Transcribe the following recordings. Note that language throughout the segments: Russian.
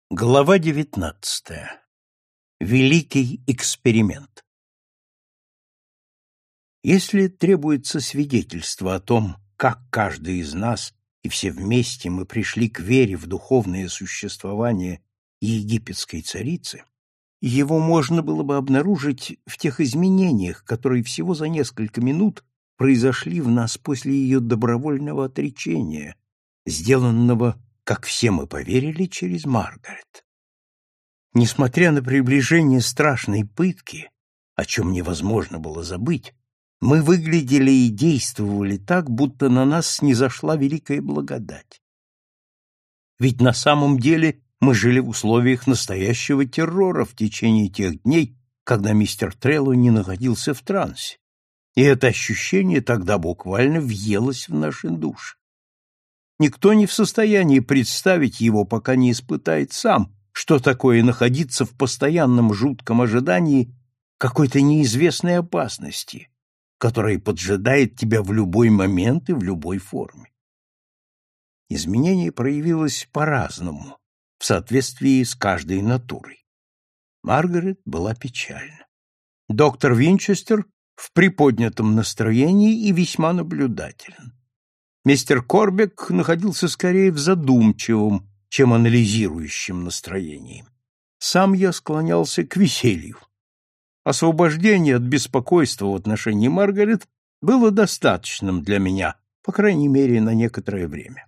Глава 19. Великий эксперимент. Если требуется свидетельство о том, как каждый из нас и все вместе мы пришли к вере в духовное существование египетской царицы, его можно было бы обнаружить в тех изменениях, которые всего за несколько минут произошли в нас после ее добровольного отречения, сделанного, как все мы поверили, через Маргарет. Несмотря на приближение страшной пытки, о чем невозможно было забыть, мы выглядели и действовали так, будто на нас снизошла великая благодать. Ведь на самом деле мы жили в условиях настоящего террора в течение тех дней, когда мистер Трелони находился в трансе, и это ощущение тогда буквально въелось в наши души. Никто не в состоянии представить его, пока не испытает сам, что такое находиться в постоянном жутком ожидании какой-то неизвестной опасности, которая поджидает тебя в любой момент и в любой форме. Изменение проявилось по-разному, в соответствии с каждой натурой. Маргарет была печальна. Доктор Винчестер в приподнятом настроении и весьма наблюдателен. Мистер Корбек находился скорее в задумчивом, чем анализирующем настроении. Сам я склонялся к веселью. Освобождение от беспокойства в отношении Маргарет было достаточным для меня, по крайней мере, на некоторое время.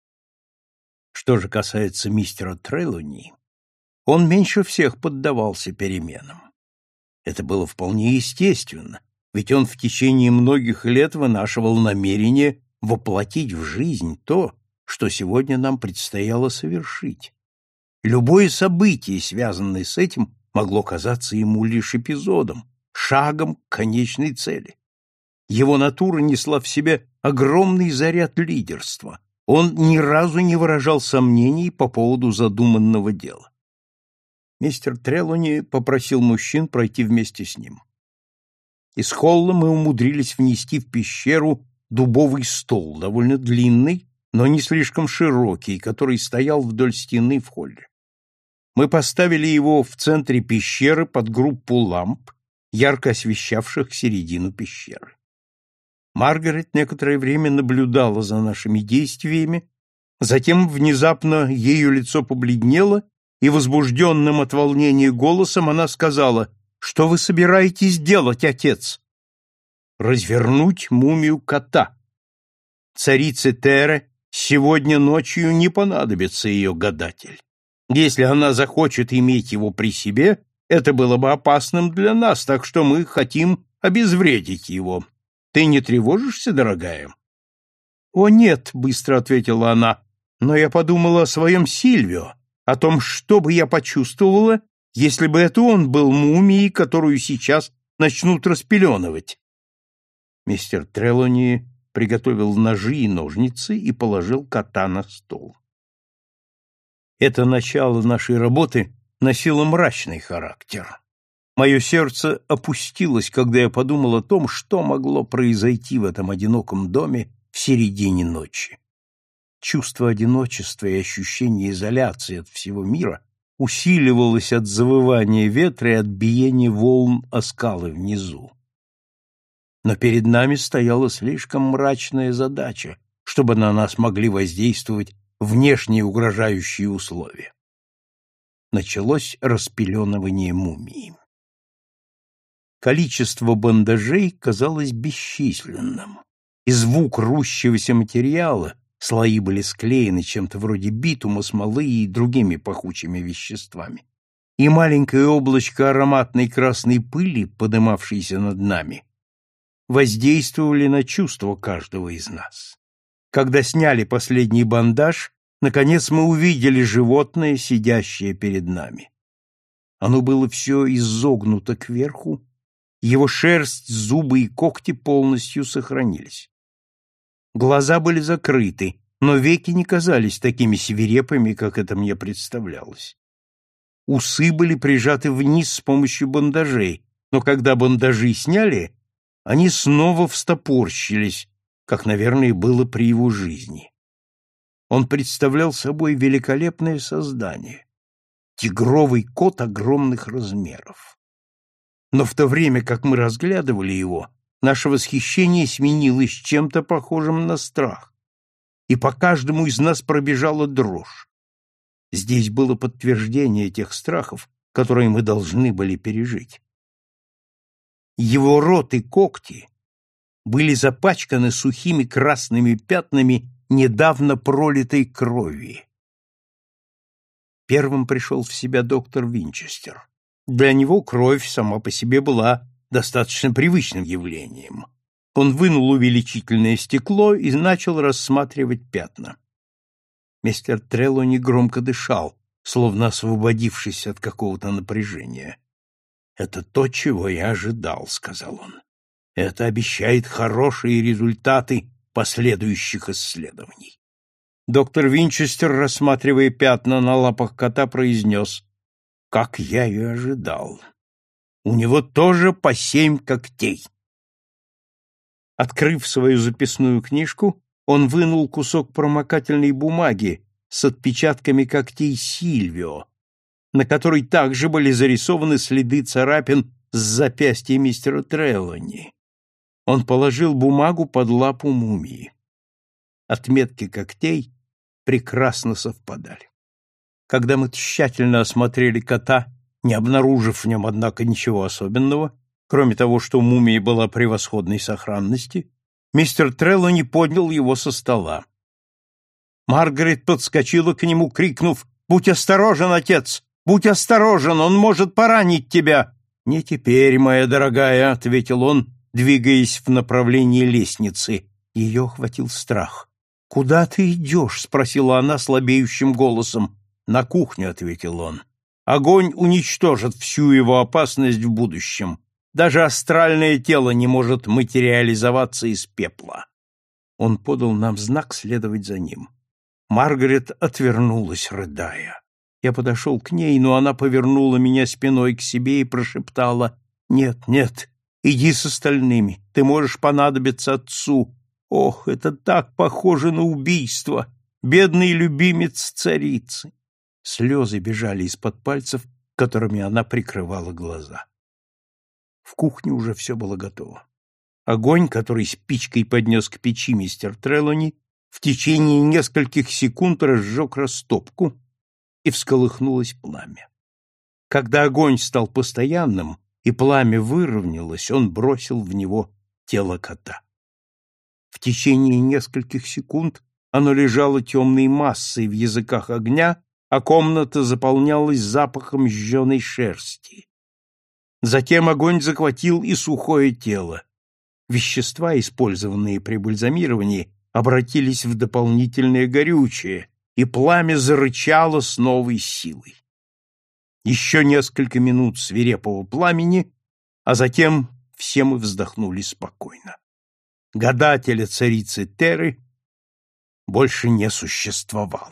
Что же касается мистера Трелони, он меньше всех поддавался переменам. Это было вполне естественно, ведь он в течение многих лет вынашивал намерение воплотить в жизнь то, что сегодня нам предстояло совершить. Любое событие, связанное с этим, могло казаться ему лишь эпизодом, шагом к конечной цели. Его натура несла в себе огромный заряд лидерства. Он ни разу не выражал сомнений по поводу задуманного дела. Мистер Трелони попросил мужчин пройти вместе с ним. Из холла мы умудрились внести в пещеру дубовый стол, довольно длинный, но не слишком широкий, который стоял вдоль стены в холле. Мы поставили его в центре пещеры под группу ламп, ярко освещавших середину пещеры. Маргарет некоторое время наблюдала за нашими действиями, затем внезапно ее лицо побледнело, и возбужденным от волнения голосом она сказала: «Что вы собираетесь делать, отец?» «Развернуть мумию кота. Царице Тере сегодня ночью не понадобится ее гадатель. Если она захочет иметь его при себе, это было бы опасным для нас, так что мы хотим обезвредить его. Ты не тревожишься, дорогая?» «О, нет», — быстро ответила она, — «но я подумала о своем Сильвио, о том, что бы я почувствовала, если бы это он был мумией, которую сейчас начнут распеленывать». Мистер Трелони приготовил ножи и ножницы и положил кота на стол. Это начало нашей работы носило мрачный характер. Мое сердце опустилось, когда я подумал о том, что могло произойти в этом одиноком доме в середине ночи. Чувство одиночества и ощущение изоляции от всего мира усиливалось от завывания ветра и от биения волн о скалы внизу. Но перед нами стояла слишком мрачная задача, чтобы на нас могли воздействовать внешние угрожающие условия. Началось распеленывание мумии. Количество бандажей казалось бесчисленным, и звук рущегося материала, слои были склеены чем-то вроде битума, смолы и другими пахучими веществами, и маленькое облачко ароматной красной пыли, подымавшейся над нами, воздействовали на чувства каждого из нас. Когда сняли последний бандаж, наконец мы увидели животное, сидящее перед нами. Оно было все изогнуто кверху, его шерсть, зубы и когти полностью сохранились. Глаза были закрыты, но веки не казались такими свирепыми, как это мне представлялось. Усы были прижаты вниз с помощью бандажей, но когда бандажи сняли, они снова встопорщились, как, наверное, было при его жизни. Он представлял собой великолепное создание. тигровый кот огромных размеров. Но в то время, как мы разглядывали его, наше восхищение сменилось чем-то похожим на страх, и по каждому из нас пробежала дрожь. Здесь было подтверждение тех страхов, которые мы должны были пережить. Его рот и когти были запачканы сухими красными пятнами недавно пролитой крови. Первым пришел в себя доктор Винчестер. Для него кровь сама по себе была достаточно привычным явлением. Он вынул увеличительное стекло и начал рассматривать пятна. Мистер Трелони громко дышал, словно освободившись от какого-то напряжения. «Это то, чего я ожидал», — сказал он. «Это обещает хорошие результаты последующих исследований». Доктор Винчестер, рассматривая пятна на лапах кота, произнес: «Как я и ожидал. У него тоже по 7 когтей». Открыв свою записную книжку, он вынул кусок промокательной бумаги с отпечатками когтей Сильвио, на которой также были зарисованы следы царапин с запястья мистера Трелони. Он положил бумагу под лапу мумии. Отметки когтей прекрасно совпадали. Когда мы тщательно осмотрели кота, не обнаружив в нем, однако, ничего особенного, кроме того, что мумия была превосходной сохранности, мистер Трелони поднял его со стола. Маргарет подскочила к нему, крикнув: «Будь осторожен, отец! Будь осторожен! Он может поранить тебя!» «Не теперь, моя дорогая», — ответил он, двигаясь в направлении лестницы. Ее охватил страх. «Куда ты идешь?» — спросила она слабеющим голосом. «На кухню», — ответил он. «Огонь уничтожит всю его опасность в будущем. Даже астральное тело не может материализоваться из пепла». Он подал нам знак следовать за ним. Маргарет отвернулась, рыдая. Я подошел к ней, но она повернула меня спиной к себе и прошептала: «Нет, нет, иди с остальными, ты можешь понадобиться отцу. Ох, это так похоже на убийство! Бедный любимец царицы!» Слезы бежали из-под пальцев, которыми она прикрывала глаза. В кухне уже все было готово. Огонь, который спичкой поднес к печи мистер Трелони, в течение нескольких секунд разжег растопку, и всколыхнулось пламя. Когда огонь стал постоянным и пламя выровнялось, он бросил в него тело кота. В течение нескольких секунд оно лежало темной массой в языках огня, а комната заполнялась запахом жженой шерсти. Затем огонь захватил и сухое тело. Вещества, использованные при бальзамировании, обратились в дополнительное горючее, и пламя зарычало с новой силой. Еще несколько минут свирепого пламени, а затем все мы вздохнули спокойно. Гадателя царицы Теры больше не существовало.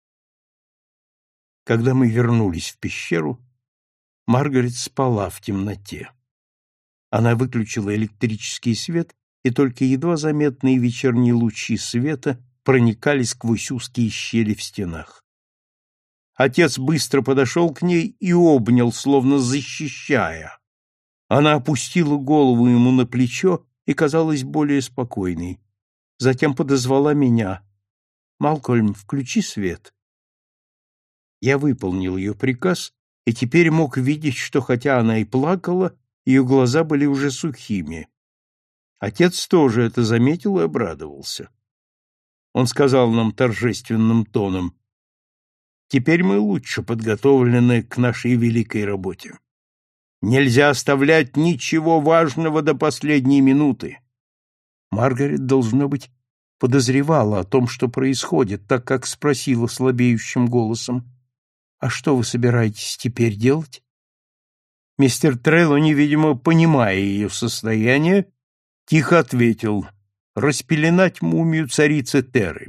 Когда мы вернулись в пещеру, Маргарет спала в темноте. Она выключила электрический свет, и только едва заметные вечерние лучи света проникали сквозь узкие щели в стенах. Отец быстро подошел к ней и обнял, словно защищая. Она опустила голову ему на плечо и казалась более спокойной. Затем подозвала меня: «Малкольм, включи свет». Я выполнил ее приказ и теперь мог видеть, что, хотя она и плакала, ее глаза были уже сухими. Отец тоже это заметил и обрадовался. Он сказал нам торжественным тоном: «Теперь мы лучше подготовлены к нашей великой работе. Нельзя оставлять ничего важного до последней минуты». Маргарет, должно быть, подозревала о том, что происходит, так как спросила слабеющим голосом: «А что вы собираетесь теперь делать?» Мистер Трелони, видимо, понимая ее состояние, тихо ответил: «Распеленать мумию царицы Теры».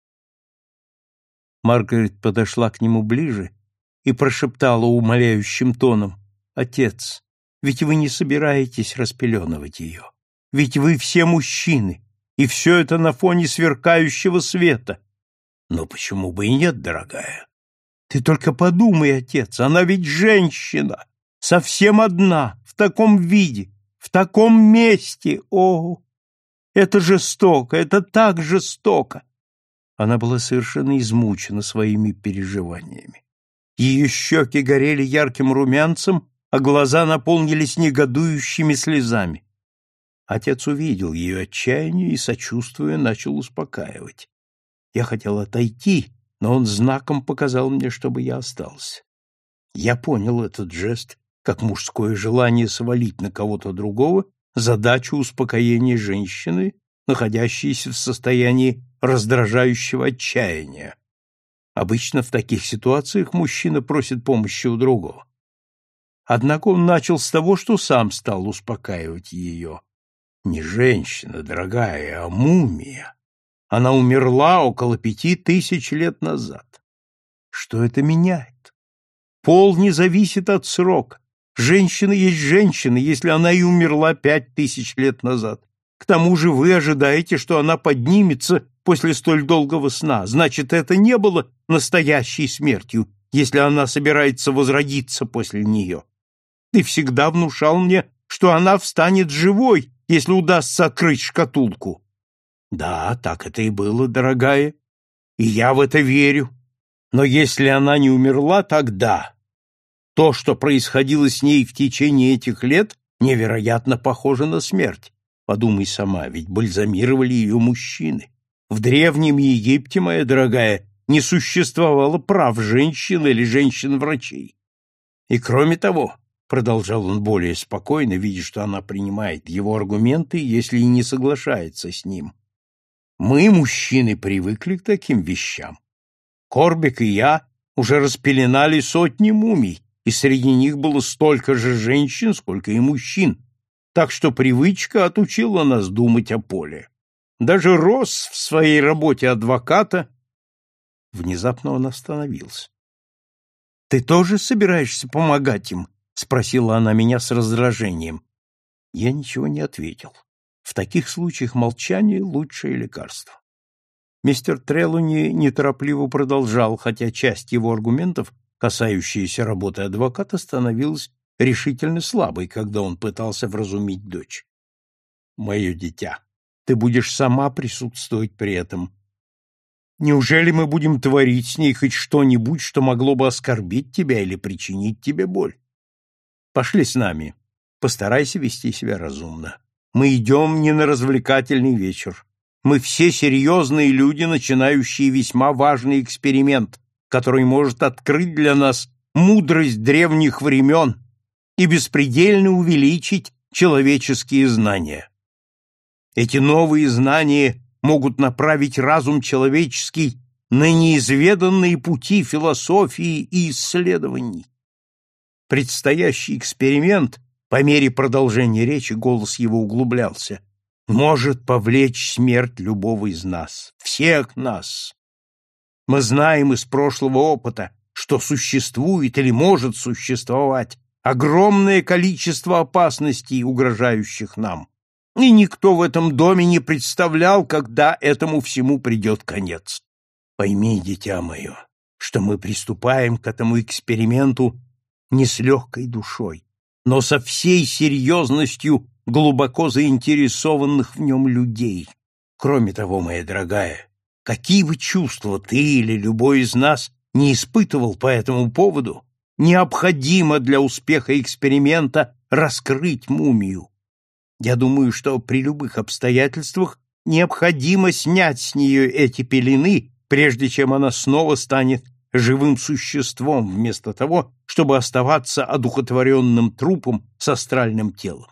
Маргарет подошла к нему ближе и прошептала умоляющим тоном: «Отец, ведь вы не собираетесь распеленывать ее. Ведь вы все мужчины, и все это на фоне сверкающего света». «Но почему бы и нет, дорогая? Ты только подумай, отец, она ведь женщина, совсем одна, в таком виде, в таком месте. О, это жестоко, это так жестоко. Она была совершенно измучена своими переживаниями. Ее щеки горели ярким румянцем, а глаза наполнились негодующими слезами. Отец увидел ее отчаяние и, сочувствуя, начал успокаивать. Я хотел отойти, но он знаком показал мне, чтобы я остался. Я понял этот жест как мужское желание свалить на кого-то другого задачу успокоения женщины, находящейся в состоянии раздражающего отчаяния. Обычно в таких ситуациях мужчина просит помощи у другого. Однако он начал с того, что сам стал успокаивать ее. Не женщина, дорогая, а мумия. Она умерла около 5000 лет назад. Что это меняет? Пол не зависит от срока. Женщина есть женщина, если она и умерла 5000 лет назад. К тому же вы ожидаете, что она поднимется после столь долгого сна. Значит, это не было настоящей смертью, если она собирается возродиться после нее. Ты всегда внушал мне, что она встанет живой, если удастся открыть шкатулку. Да, так это и было, дорогая, и я в это верю. Но если она не умерла тогда, то, что происходило с ней в течение этих лет, невероятно похоже на смерть. Подумай сама, ведь бальзамировали ее мужчины. В Древнем Египте, моя дорогая, не существовало прав женщин или женщин-врачей. И кроме того, продолжал он более спокойно, видя, что она принимает его аргументы, если и не соглашается с ним, мы, мужчины, привыкли к таким вещам. Корбик и я уже распеленали сотни мумий, и среди них было столько же женщин, сколько и мужчин, так что привычка отучила нас думать о поле. Даже Росс в своей работе адвоката... Внезапно он остановился. — Ты тоже собираешься помогать им? — спросила она меня с раздражением. Я ничего не ответил. В таких случаях молчание — лучшее лекарство. Мистер Трелуни неторопливо продолжал, хотя часть его аргументов, касающаяся работы адвоката, становилась решительно слабой, когда он пытался вразумить дочь. «Мое дитя, ты будешь сама присутствовать при этом. Неужели мы будем творить с ней хоть что-нибудь, что могло бы оскорбить тебя или причинить тебе боль? Пошли с нами. Постарайся вести себя разумно. Мы идем не на развлекательный вечер. Мы все серьезные люди, начинающие весьма важный эксперимент, который может открыть для нас мудрость древних времен и беспредельно увеличить человеческие знания. Эти новые знания могут направить разум человеческий на неизведанные пути философии и исследований. Предстоящий эксперимент, по мере продолжения речи голос его углублялся, может повлечь смерть любого из нас, всех нас. Мы знаем из прошлого опыта, что существует или может существовать огромное количество опасностей, угрожающих нам, и никто в этом доме не представлял, когда этому всему придет конец. Пойми, дитя мое, что мы приступаем к этому эксперименту не с легкой душой, но со всей серьезностью глубоко заинтересованных в нем людей. Кроме того, моя дорогая, какие бы чувства ты или любой из нас не испытывал по этому поводу, необходимо для успеха эксперимента раскрыть мумию. Я думаю, что при любых обстоятельствах необходимо снять с нее эти пелены, прежде чем она снова станет живым существом, вместо того, чтобы оставаться одухотворенным трупом с астральным телом.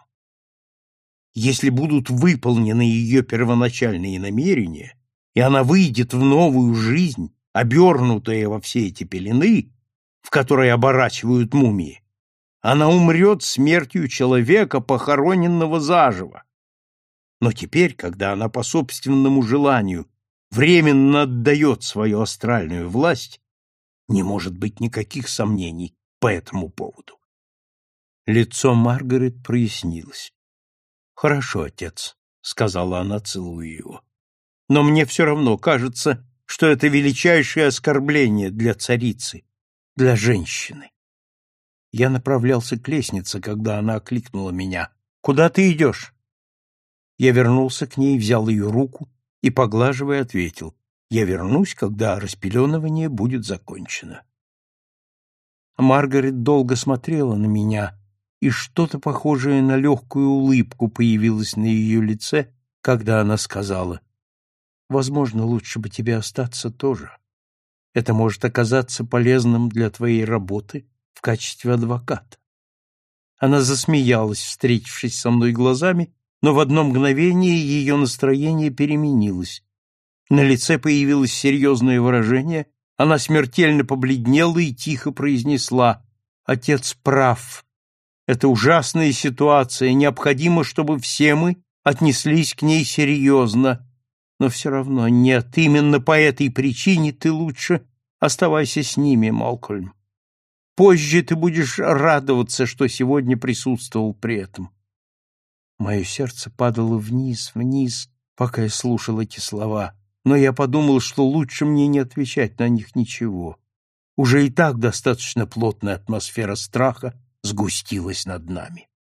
Если будут выполнены ее первоначальные намерения, и она выйдет в новую жизнь, обернутая во все эти пелены, в которые оборачивают мумии, она умрет смертью человека, похороненного заживо. Но теперь, когда она по собственному желанию временно отдает свою астральную власть, не может быть никаких сомнений по этому поводу. Лицо Маргарет прояснилось. «Хорошо, отец», — сказала она, целуя его. «Но мне все равно кажется, что это величайшее оскорбление для царицы, для женщины. Я направлялся к лестнице, когда она окликнула меня. «Куда ты идешь?» Я вернулся к ней, взял ее руку и, поглаживая, ответил: «Я вернусь, когда распеленывание будет закончено». Маргарет долго смотрела на меня, и что-то похожее на легкую улыбку появилось на ее лице, когда она сказала: «Возможно, лучше бы тебе остаться тоже. Это может оказаться полезным для твоей работы в качестве адвоката». Она засмеялась, встретившись со мной глазами, но в одно мгновение ее настроение переменилось. На лице появилось серьезное выражение, она смертельно побледнела и тихо произнесла: «Отец прав. Это ужасная ситуация, необходимо, чтобы все мы отнеслись к ней серьезно. Но все равно нет, именно по этой причине ты лучше оставайся с ними, Малкольм. Позже ты будешь радоваться, что сегодня присутствовал при этом». Мое сердце падало вниз, вниз, пока я слушал эти слова, но я подумал, что лучше мне не отвечать на них ничего. Уже и так достаточно плотная атмосфера страха сгустилась над нами.